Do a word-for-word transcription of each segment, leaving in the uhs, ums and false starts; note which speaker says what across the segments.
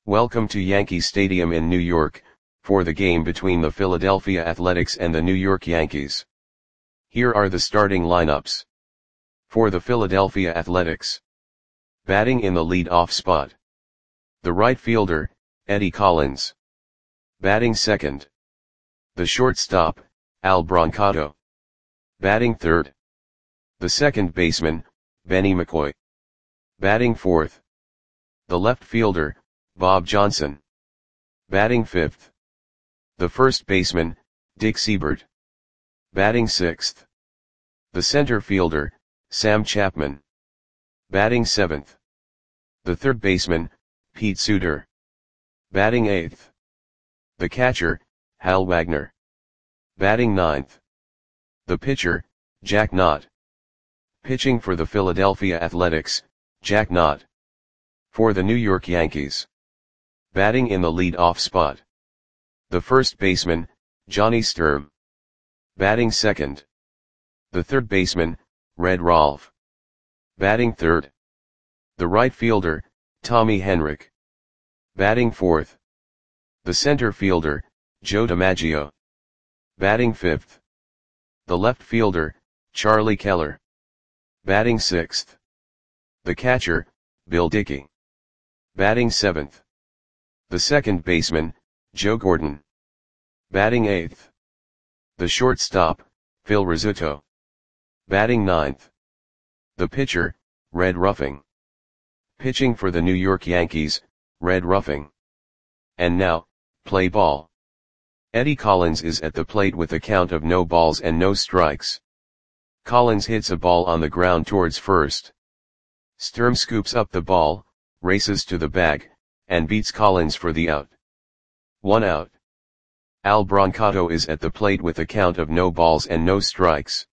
Speaker 1: Welcome to Yankee Stadium in New York, for the game between the Philadelphia Athletics and the New York Yankees. Here are the starting lineups. For the Philadelphia Athletics. Batting in the lead-off spot. The right fielder, Eddie Collins. Batting second. The shortstop, Al Brancato. Batting third. The second baseman, Benny McCoy. Batting fourth. The left fielder, Bob Johnson. Batting fifth. The first baseman, Dick Seibert. Batting sixth. The center fielder, Sam Chapman. Batting seventh. The third baseman, Pete Suter. Batting eighth. The catcher, Hal Wagner. Batting ninth. The pitcher, Jack Knott. Pitching for the Philadelphia Athletics, Jack Knott. For the New York Yankees. Batting in the lead-off spot. The first baseman, Johnny Sturm. Batting second. The third baseman, Red Rolfe. Batting third. The right fielder, Tommy Henrich. Batting fourth. The center fielder, Joe DiMaggio. Batting fifth. The left fielder, Charlie Keller. Batting sixth. The catcher, Bill Dickey. Batting seventh. The second baseman, Joe Gordon. Batting eighth. The shortstop, Phil Rizzuto. Batting ninth. The pitcher, Red Ruffing. Pitching for the New York Yankees, Red Ruffing. And now, play ball. Eddie Collins is at the plate with a count of no balls and no strikes. Collins hits a ball on the ground towards first. Sturm scoops up the ball, races to the bag, and beats Collins for the out. One out. Al Brancato is at the plate with a count of no balls and no strikes.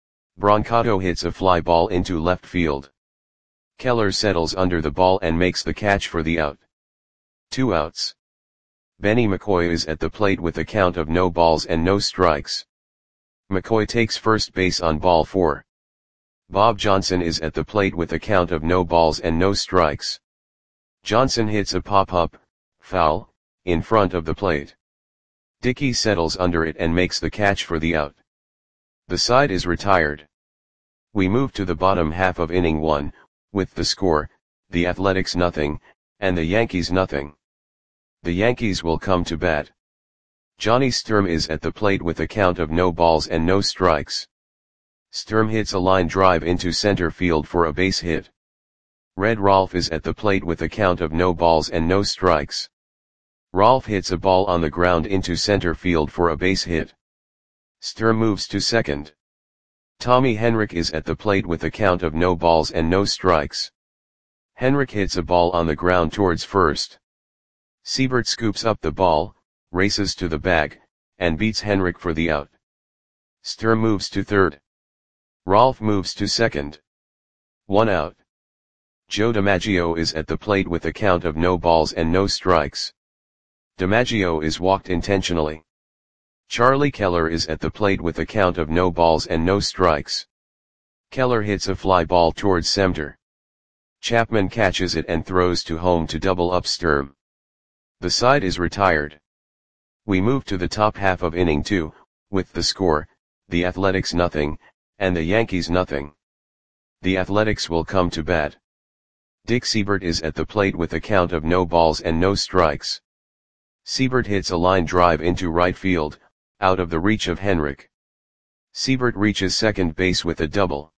Speaker 1: Brancato hits a fly ball into left field. Keller settles under the ball and makes the catch for the out. Two outs. Benny McCoy is at the plate with a count of no balls and no strikes. McCoy takes first base on ball four. Bob Johnson is at the plate with a count of no balls and no strikes. Johnson hits a pop-up, foul, in front of the plate. Dickey settles under it and makes the catch for the out. The side is retired. We move to the bottom half of inning one, with the score, the Athletics nothing, and the Yankees nothing. The Yankees will come to bat. Johnny Sturm is at the plate with a count of no balls and no strikes. Sturm hits a line drive into center field for a base hit. Red Rolfe is at the plate with a count of no balls and no strikes. Rolfe hits a ball on the ground into center field for a base hit. Sturm moves to second. Tommy Henrich is at the plate with a count of no balls and no strikes. Henrich hits a ball on the ground towards first. Seibert scoops up the ball, races to the bag, and beats Henrich for the out. Sturm moves to third. Rolfe moves to second. One out. Joe DiMaggio is at the plate with a count of no balls and no strikes. DiMaggio is walked intentionally. Charlie Keller is at the plate with a count of no balls and no strikes. Keller hits a fly ball towards center. Chapman catches it and throws to home to double up Sturm. The side is retired. We move to the top half of inning two, with the score, the Athletics nothing, and the Yankees nothing. The Athletics will come to bat. Dick Seibert is at the plate with a count of no balls and no strikes. Seibert hits a line drive into right field, out of the reach of Henrich. Seibert reaches second base with a double.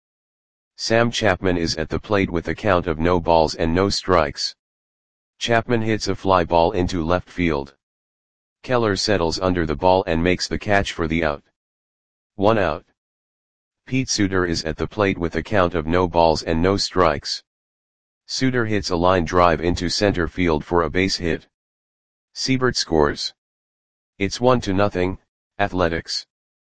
Speaker 1: Sam Chapman is at the plate with a count of no balls and no strikes. Chapman hits a fly ball into left field. Keller settles under the ball and makes the catch for the out. One out. Pete Suter is at the plate with a count of no balls and no strikes. Suter hits a line drive into center field for a base hit. Seibert scores. It's one to nothing, Athletics.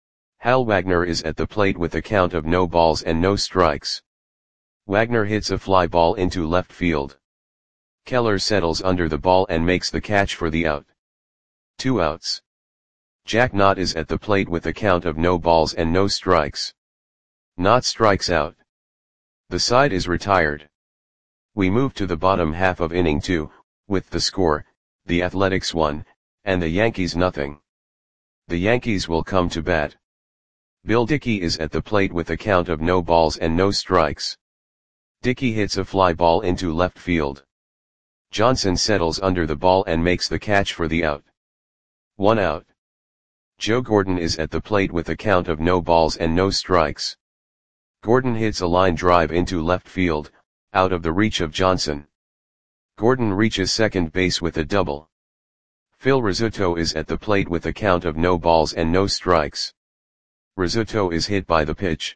Speaker 1: Hal Wagner is at the plate with a count of no balls and no strikes. Wagner hits a fly ball into left field. Keller settles under the ball and makes the catch for the out. Two outs. Jack Knott is at the plate with a count of no balls and no strikes. Knott strikes out. The side is retired. We move to the bottom half of inning two, with the score, the Athletics one, and the Yankees nothing. The Yankees will come to bat. Bill Dickey is at the plate with a count of no balls and no strikes. Dickey hits a fly ball into left field. Johnson settles under the ball and makes the catch for the out. One out. Joe Gordon is at the plate with a count of no balls and no strikes. Gordon hits a line drive into left field, out of the reach of Johnson. Gordon reaches second base with a double. Phil Rizzuto is at the plate with a count of no balls and no strikes. Rizzuto is hit by the pitch.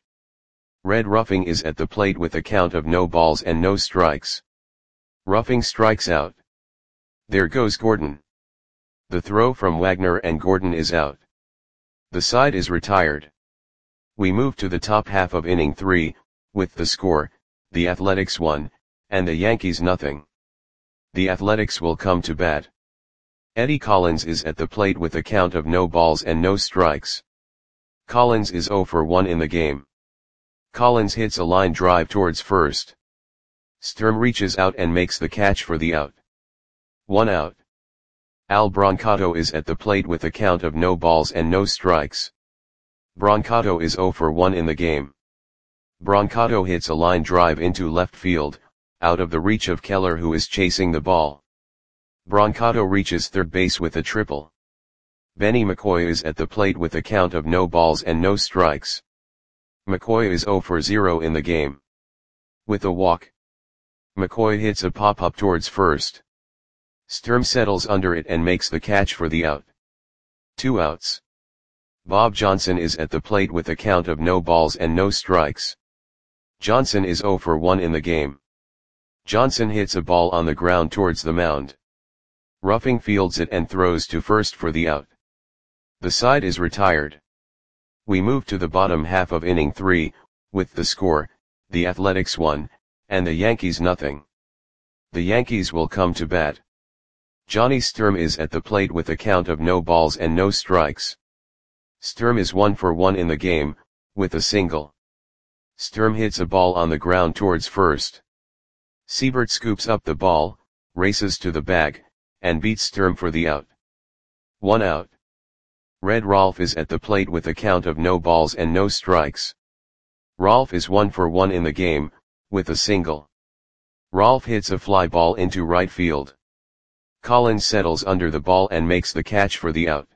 Speaker 1: Red Ruffing is at the plate with a count of no balls and no strikes. Ruffing strikes out. There goes Gordon. The throw from Wagner and Gordon is out. The side is retired. We move to the top half of inning three, with the score, the Athletics one, and the Yankees nothing. The Athletics will come to bat. Eddie Collins is at the plate with a count of no balls and no strikes. Collins is oh for one in the game. Collins hits a line drive towards first. Sturm reaches out and makes the catch for the out. One out. Al Brancato is at the plate with a count of no balls and no strikes. Brancato is oh for one in the game. Brancato hits a line drive into left field, out of the reach of Keller who is chasing the ball. Brancato reaches third base with a triple. Benny McCoy is at the plate with a count of no balls and no strikes. McCoy is oh for zero in the game. With a walk. McCoy hits a pop-up towards first. Sturm settles under it and makes the catch for the out. Two outs. Bob Johnson is at the plate with a count of no balls and no strikes. Johnson is oh for one in the game. Johnson hits a ball on the ground towards the mound. Ruffing fields it and throws to first for the out. The side is retired. We move to the bottom half of inning three, with the score, the Athletics one, and the Yankees nothing. The Yankees will come to bat. Johnny Sturm is at the plate with a count of no balls and no strikes. Sturm is one for one in the game, with a single. Sturm hits a ball on the ground towards first. Siebert scoops up the ball, races to the bag, and beats Sturm for the out. One out. Red Rolf is at the plate with a count of no balls and no strikes. Rolf is one for one in the game, with a single. Rolf hits a fly ball into right field. Collins settles under the ball and makes the catch for the out.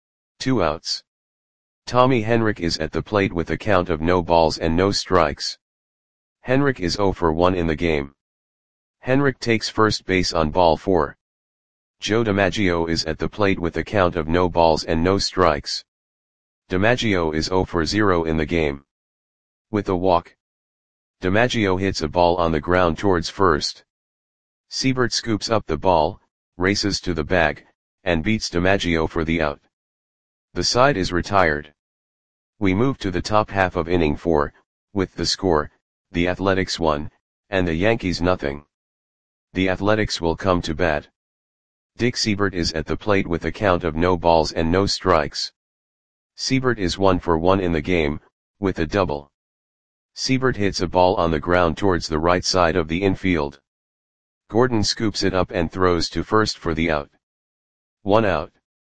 Speaker 1: Two outs. Tommy Henrich is at the plate with a count of no balls and no strikes. Henrich is oh for one in the game. Henrich takes first base on ball four. Joe DiMaggio is at the plate with a count of no balls and no strikes. DiMaggio is oh for zero in the game. With a walk. DiMaggio hits a ball on the ground towards first. Siebert scoops up the ball, races to the bag, and beats DiMaggio for the out. The side is retired. We move to the top half of inning four, with the score, the Athletics one, and the Yankees nothing. The Athletics will come to bat. Dick Siebert is at the plate with a count of no balls and no strikes. Siebert is one for one in the game, with a double. Siebert hits a ball on the ground towards the right side of the infield. Gordon scoops it up and throws to first for the out. One out.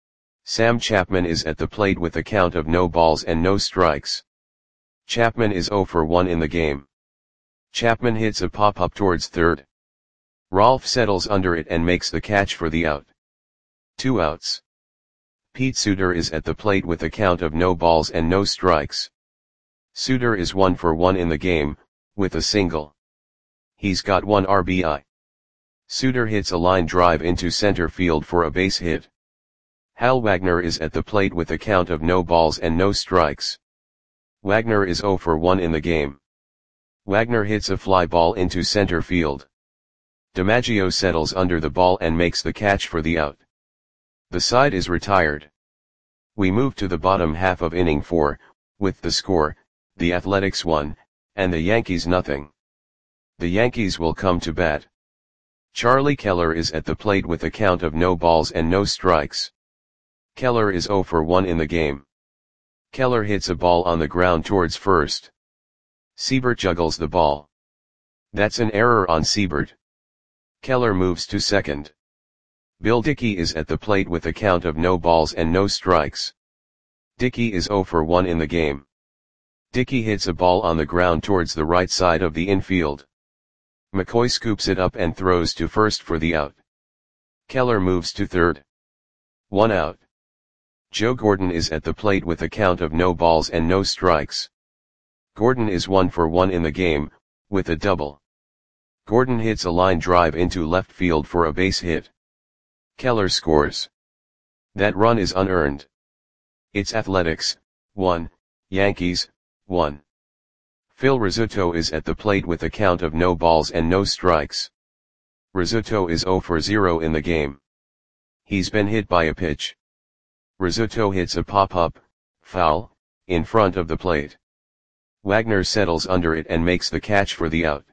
Speaker 1: Sam Chapman is at the plate with a count of no balls and no strikes. Chapman is oh for one in the game. Chapman hits a pop-up towards third. Rolf settles under it and makes the catch for the out. Two outs. Pete Suter is at the plate with a count of no balls and no strikes. Suter is one for one in the game, with a single. He's got one R B I. Suter hits a line drive into center field for a base hit. Hal Wagner is at the plate with a count of no balls and no strikes. Wagner is oh for one in the game. Wagner hits a fly ball into center field. DiMaggio settles under the ball and makes the catch for the out. The side is retired. We move to the bottom half of inning four, with the score, the Athletics one, and the Yankees nothing. The Yankees will come to bat. Charlie Keller is at the plate with a count of no balls and no strikes. Keller is oh for one in the game. Keller hits a ball on the ground towards first. Siebert juggles the ball. That's an error on Siebert. Keller moves to second. Bill Dickey is at the plate with a count of no balls and no strikes. Dickey is zero for one in the game. Dickey hits a ball on the ground towards the right side of the infield. McCoy scoops it up and throws to first for the out. Keller moves to third. One out. Joe Gordon is at the plate with a count of no balls and no strikes. Gordon is one for one in the game, with a double. Gordon hits a line drive into left field for a base hit. Keller scores. That run is unearned. It's Athletics, one, Yankees, one. Phil Rizzuto is at the plate with a count of no balls and no strikes. Rizzuto is zero for zero in the game. He's been hit by a pitch. Rizzuto hits a pop-up, foul, in front of the plate. Wagner settles under it and makes the catch for the out.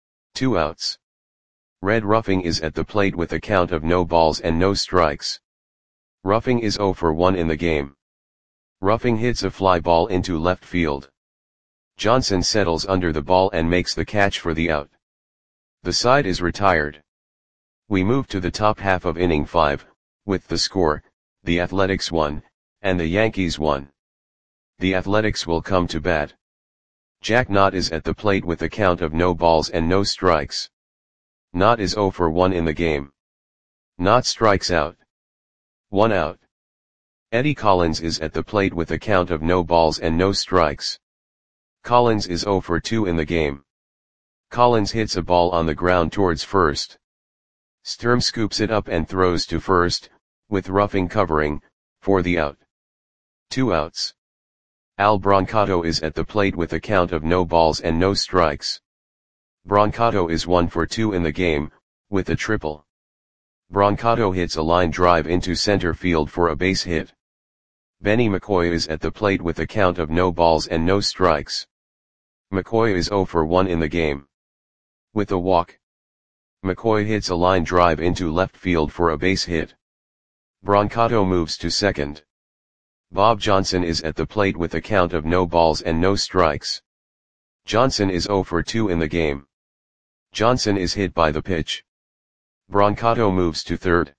Speaker 1: Two outs. Red Ruffing is at the plate with a count of no balls and no strikes. Ruffing is zero for one in the game. Ruffing hits a fly ball into left field. Johnson settles under the ball and makes the catch for the out. The side is retired. We move to the top half of inning five, with the score, the Athletics one, and the Yankees one. The Athletics will come to bat. Jack Knott is at the plate with a count of no balls and no strikes. Knott is zero for one in the game. Knott strikes out. One out. Eddie Collins is at the plate with a count of no balls and no strikes. Collins is zero for two in the game. Collins hits a ball on the ground towards first. Sturm scoops it up and throws to first, with Ruffing covering, for the out. Two outs. Al Brancato is at the plate with a count of no balls and no strikes. Brancato is one for two in the game, with a triple. Brancato hits a line drive into center field for a base hit. Benny McCoy is at the plate with a count of no balls and no strikes. McCoy is zero for one in the game. With a walk. McCoy hits a line drive into left field for a base hit. Brancato moves to second. Bob Johnson is at the plate with a count of no balls and no strikes. Johnson is zero for two in the game. Johnson is hit by the pitch. Brancato moves to third.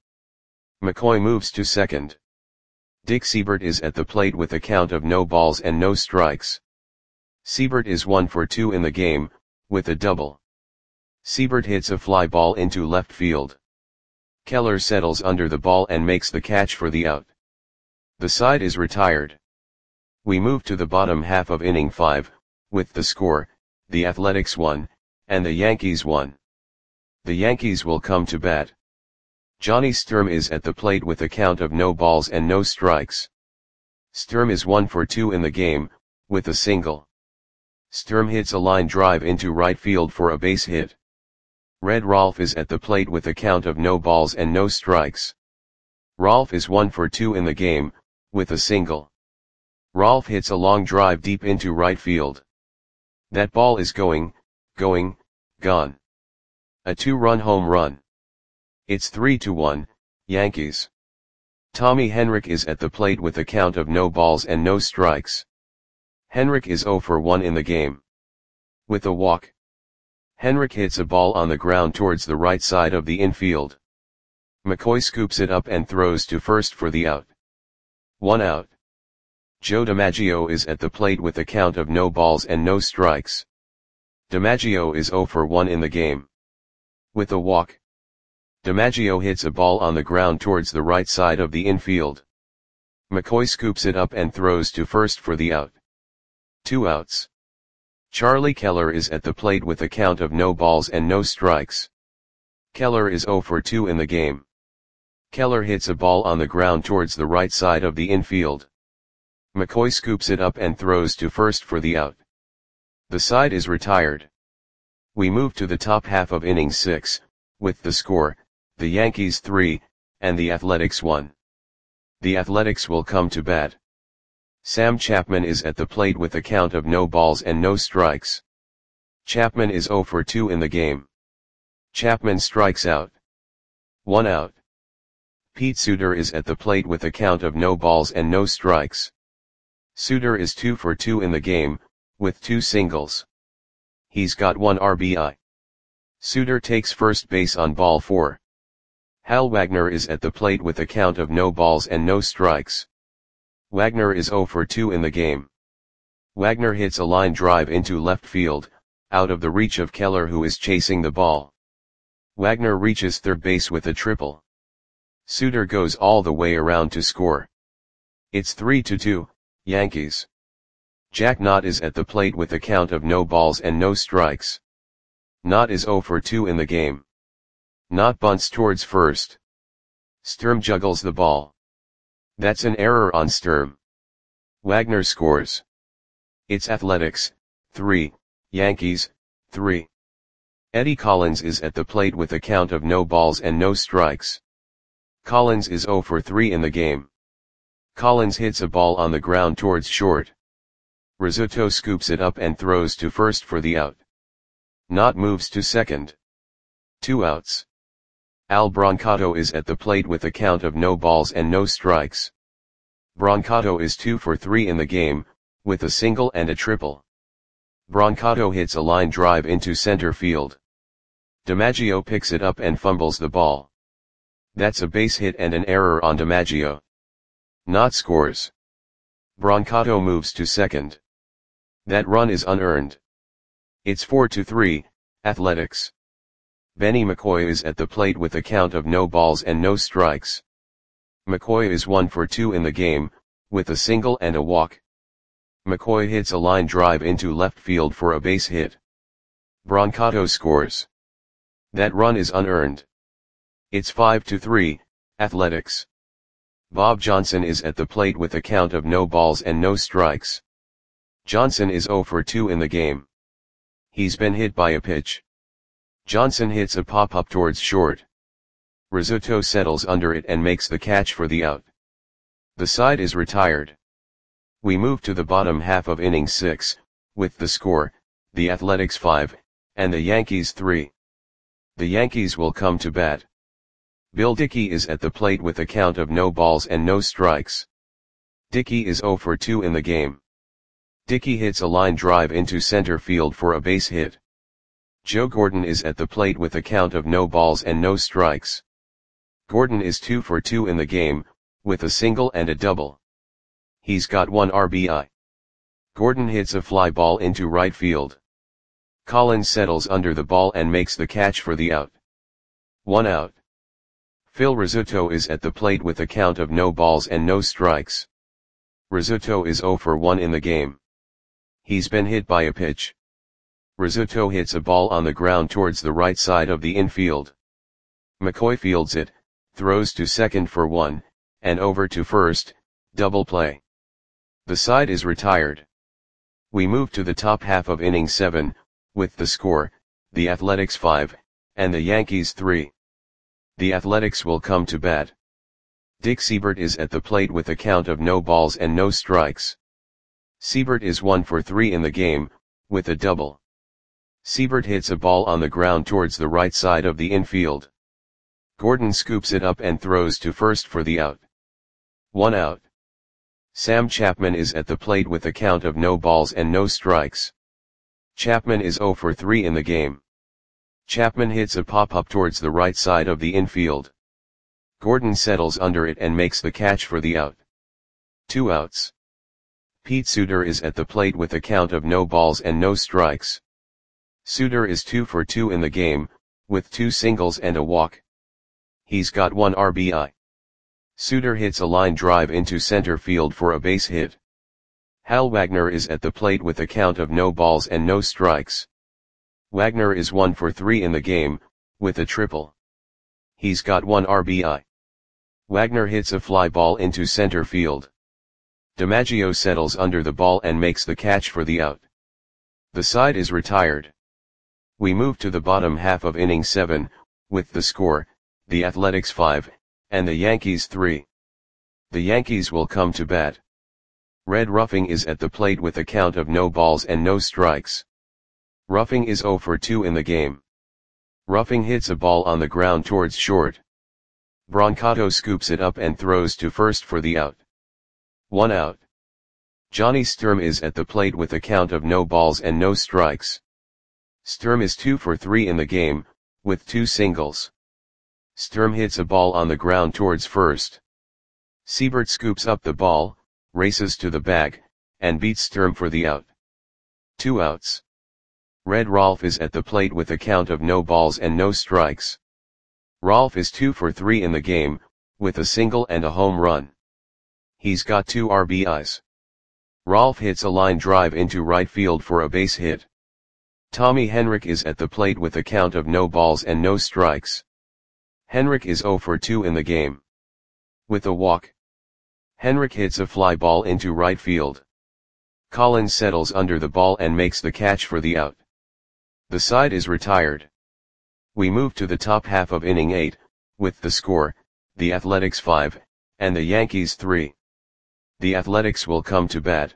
Speaker 1: McCoy moves to second. Dick Seibert is at the plate with a count of no balls and no strikes. Seibert is one for two in the game, with a double. Seibert hits a fly ball into left field. Keller settles under the ball and makes the catch for the out. The side is retired. We move to the bottom half of inning five, with the score, the Athletics one, and the Yankees one. The Yankees will come to bat. Johnny Sturm is at the plate with a count of no balls and no strikes. Sturm is one for two in the game, with a single. Sturm hits a line drive into right field for a base hit. Red Rolfe is at the plate with a count of no balls and no strikes. Rolfe is one for two in the game, with a single. Rolfe hits a long drive deep into right field. That ball is going, going, gone. A two-run home run. It's three to one, Yankees. Tommy Henrich is at the plate with a count of no balls and no strikes. Henrich is zero for one in the game. With a walk. Henrich hits a ball on the ground towards the right side of the infield. McCoy scoops it up and throws to first for the out. One out. Joe DiMaggio is at the plate with a count of no balls and no strikes. DiMaggio is zero for one in the game. With a walk. DiMaggio hits a ball on the ground towards the right side of the infield. McCoy scoops it up and throws to first for the out. Two outs. Charlie Keller is at the plate with a count of no balls and no strikes. Keller is zero for two in the game. Keller hits a ball on the ground towards the right side of the infield. McCoy scoops it up and throws to first for the out. The side is retired. We move to the top half of inning six, with the score, the Yankees three, and the Athletics one. The Athletics will come to bat. Sam Chapman is at the plate with a count of no balls and no strikes. Chapman is zero for two in the game. Chapman strikes out. One out. Pete Suter is at the plate with a count of no balls and no strikes. Suter is two for two in the game, with two singles. He's got one R B I. Suter takes first base on ball four. Hal Wagner is at the plate with a count of no balls and no strikes. Wagner is zero for two in the game. Wagner hits a line drive into left field, out of the reach of Keller, who is chasing the ball. Wagner reaches third base with a triple. Suter goes all the way around to score. It's three to two, Yankees. Jack Knott is at the plate with a count of no balls and no strikes. Knott is zero for two in the game. Knott bunts towards first. Sturm juggles the ball. That's an error on Sturm. Wagner scores. It's Athletics, three, Yankees, three. Eddie Collins is at the plate with a count of no balls and no strikes. Collins is zero for three in the game. Collins hits a ball on the ground towards short. Rizzuto scoops it up and throws to first for the out. Knott moves to second. Two outs. Al Brancato is at the plate with a count of no balls and no strikes. Brancato is two for three in the game, with a single and a triple. Brancato hits a line drive into center field. DiMaggio picks it up and fumbles the ball. That's a base hit and an error on DiMaggio. Knott scores. Brancato moves to second. That run is unearned. It's four to three, Athletics. Benny McCoy is at the plate with a count of no balls and no strikes. McCoy is one for two in the game, with a single and a walk. McCoy hits a line drive into left field for a base hit. Brancato scores. That run is unearned. It's five to three, Athletics. Bob Johnson is at the plate with a count of no balls and no strikes. Johnson is zero for two in the game. He's been hit by a pitch. Johnson hits a pop-up towards short. Rizzuto settles under it and makes the catch for the out. The side is retired. We move to the bottom half of inning six, with the score, the Athletics five, and the Yankees three. The Yankees will come to bat. Bill Dickey is at the plate with a count of no balls and no strikes. Dickey is zero for two in the game. Dickey hits a line drive into center field for a base hit. Joe Gordon is at the plate with a count of no balls and no strikes. Gordon is two for two in the game, with a single and a double. He's got one R B I. Gordon hits a fly ball into right field. Collins settles under the ball and makes the catch for the out. One out. Phil Rizzuto is at the plate with a count of no balls and no strikes. Rizzuto is zero for one in the game. He's been hit by a pitch. Rizzuto hits a ball on the ground towards the right side of the infield. McCoy fields it, throws to second for one, and over to first, double play. The side is retired. We move to the top half of inning seven, with the score, the Athletics five, and the Yankees three. The Athletics will come to bat. Dick Siebert is at the plate with a count of no balls and no strikes. Siebert is one for three in the game, with a double. Siebert hits a ball on the ground towards the right side of the infield. Gordon scoops it up and throws to first for the out. One out. Sam Chapman is at the plate with a count of no balls and no strikes. Chapman is zero for three in the game. Chapman hits a pop-up towards the right side of the infield. Gordon settles under it and makes the catch for the out. Two outs. Pete Suter is at the plate with a count of no balls and no strikes. Suter is two for two in the game, with two singles and a walk. He's got one R B I. Suter hits a line drive into center field for a base hit. Hal Wagner is at the plate with a count of no balls and no strikes. Wagner is one for three in the game, with a triple. He's got one R B I. Wagner hits a fly ball into center field. DiMaggio settles under the ball and makes the catch for the out. The side is retired. We move to the bottom half of inning seven, with the score, the Athletics five, and the Yankees three. The Yankees will come to bat. Red Ruffing is at the plate with a count of no balls and no strikes. Ruffing is zero for two in the game. Ruffing hits a ball on the ground towards short. Brancato scoops it up and throws to first for the out. One out. Johnny Sturm is at the plate with a count of no balls and no strikes. Sturm is two for three in the game, with two singles. Sturm hits a ball on the ground towards first. Siebert scoops up the ball, races to the bag, and beats Sturm for the out. Two outs. Red Rolf is at the plate with a count of no balls and no strikes. Rolf is two for three in the game, with a single and a home run. He's got two R B Is. Rolf hits a line drive into right field for a base hit. Tommy Henrik is at the plate with a count of no balls and no strikes. Henrik is zero for two in the game. With a walk, Henrik hits a fly ball into right field. Collins settles under the ball and makes the catch for the out. The side is retired. We move to the top half of inning eight, with the score, the Athletics five, and the Yankees three. The Athletics will come to bat.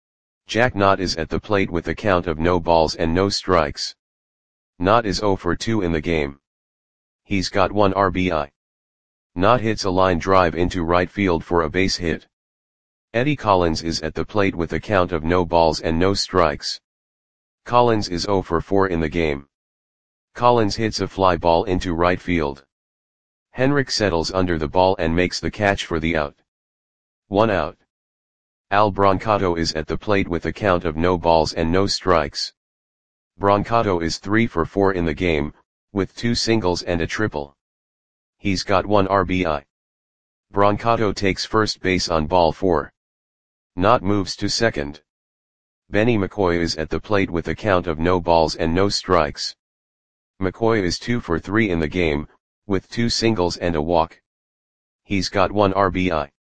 Speaker 1: Jack Knott is at the plate with a count of no balls and no strikes. Knott is zero for two in the game. He's got one R B I. Knott hits a line drive into right field for a base hit. Eddie Collins is at the plate with a count of no balls and no strikes. Collins is zero for four in the game. Collins hits a fly ball into right field. Henrik settles under the ball and makes the catch for the out. One out. Al Brancato is at the plate with a count of no balls and no strikes. Brancato is three for four in the game, with two singles and a triple. He's got one R B I. Brancato takes first base on ball four. Knott moves to second. Benny McCoy is at the plate with a count of no balls and no strikes. McCoy is two for three in the game, with two singles and a walk. He's got one R B I.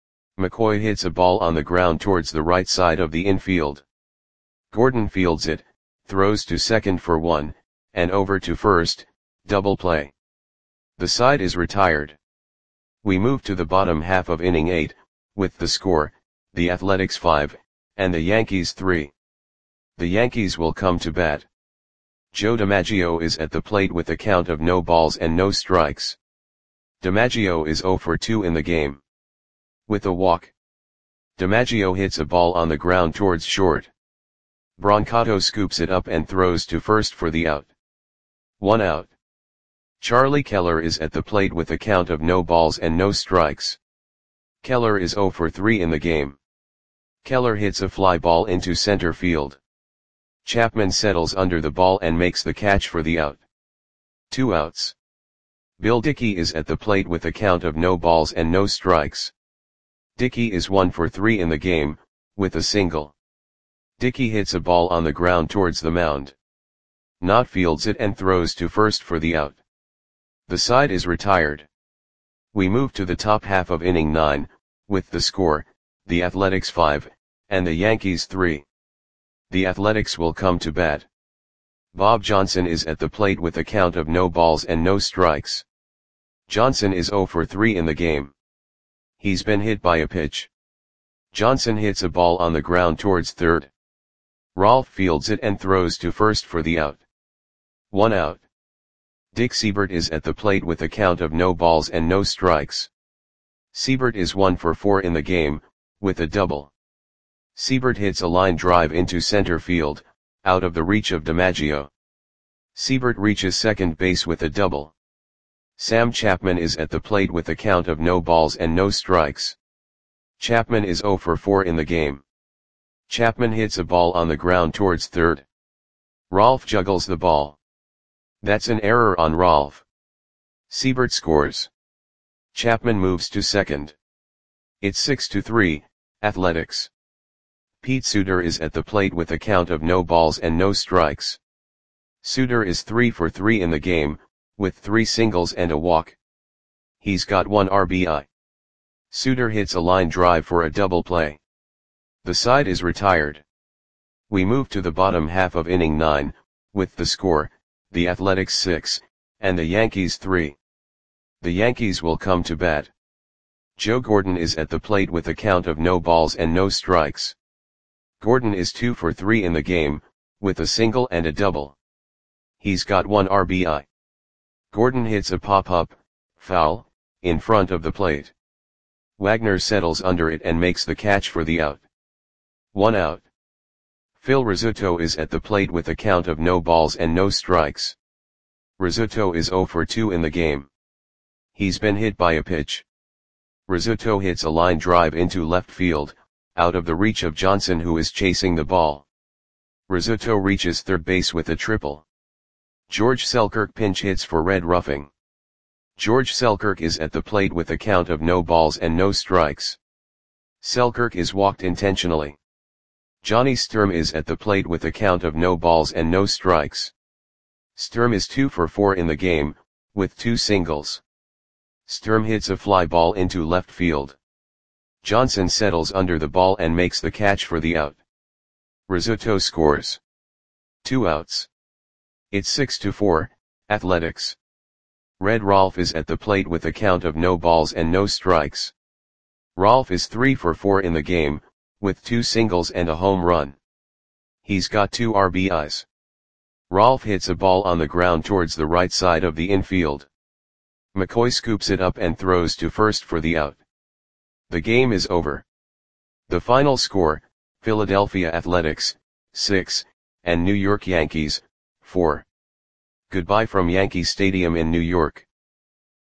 Speaker 1: McCoy hits a ball on the ground towards the right side of the infield. Gordon fields it, throws to second for one, and over to first, double play. The side is retired. We move to the bottom half of inning eight, with the score, the Athletics five, and the Yankees three. The Yankees will come to bat. Joe DiMaggio is at the plate with a count of no balls and no strikes. DiMaggio is zero for two in the game. With a walk, DiMaggio hits a ball on the ground towards short. Brancato scoops it up and throws to first for the out. One out. Charlie Keller is at the plate with a count of no balls and no strikes. Keller is zero for three in the game. Keller hits a fly ball into center field. Chapman settles under the ball and makes the catch for the out. Two outs. Bill Dickey is at the plate with a count of no balls and no strikes. Dickey is one for three in the game, with a single. Dickey hits a ball on the ground towards the mound. Knott fields it and throws to first for the out. The side is retired. We move to the top half of inning nine, with the score, the Athletics five, and the Yankees three. The Athletics will come to bat. Bob Johnson is at the plate with a count of no balls and no strikes. Johnson is zero for three in the game. He's been hit by a pitch. Johnson hits a ball on the ground towards third. Rolf fields it and throws to first for the out. One out. Dick Siebert is at the plate with a count of no balls and no strikes. Siebert is one for four in the game, with a double. Siebert hits a line drive into center field, out of the reach of DiMaggio. Siebert reaches second base with a double. Sam Chapman is at the plate with a count of no balls and no strikes. Chapman is zero for four in the game. Chapman hits a ball on the ground towards third. Rolf juggles the ball. That's an error on Rolf. Siebert scores. Chapman moves to second. It's six to three, Athletics. Pete Suter is at the plate with a count of no balls and no strikes. Suter is three for three in the game, with three singles and a walk. He's got one R B I. Suter hits a line drive for a double play. The side is retired. We move to the bottom half of inning nine, with the score, the Athletics six, and the Yankees three. The Yankees will come to bat. Joe Gordon is at the plate with a count of no balls and no strikes. Gordon is two for three in the game, with a single and a double. He's got one R B I. Gordon hits a pop-up, foul, in front of the plate. Wagner settles under it and makes the catch for the out. One out. Phil Rizzuto is at the plate with a count of no balls and no strikes. Rizzuto is zero for two in the game. He's been hit by a pitch. Rizzuto hits a line drive into left field, out of the reach of Johnson, who is chasing the ball. Rizzuto reaches third base with a triple. George Selkirk pinch hits for red roughing. George Selkirk is at the plate with a count of no balls and no strikes. Selkirk is walked intentionally. Johnny Sturm is at the plate with a count of no balls and no strikes. Sturm is two for four in the game, with two singles. Sturm hits a fly ball into left field. Johnson settles under the ball and makes the catch for the out. Rizzuto scores. Two outs. It's six to four, Athletics. Red Rolf is at the plate with a count of no balls and no strikes. Rolf is three for four in the game, with two singles and a home run. He's got two R B Is. Rolf hits a ball on the ground towards the right side of the infield. McCoy scoops it up and throws to first for the out. The game is over. The final score, Philadelphia Athletics, six, and New York Yankees, four. Goodbye from Yankee Stadium in New York.